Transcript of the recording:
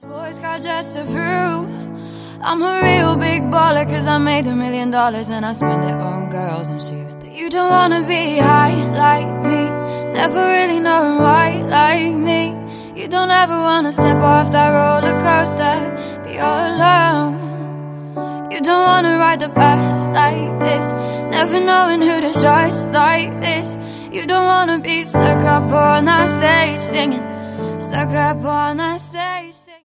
Boys got just to prove I'm a real big baller, cause I made $1 million and I spend it on girls and shoes. But you don't wanna be high like me, never really knowing why like me. You don't ever wanna step off that roller coaster, be all alone. You don't wanna ride the bus like this, never knowing who to trust like this. You don't wanna be stuck up on that stage singing, stuck up on that stage singing.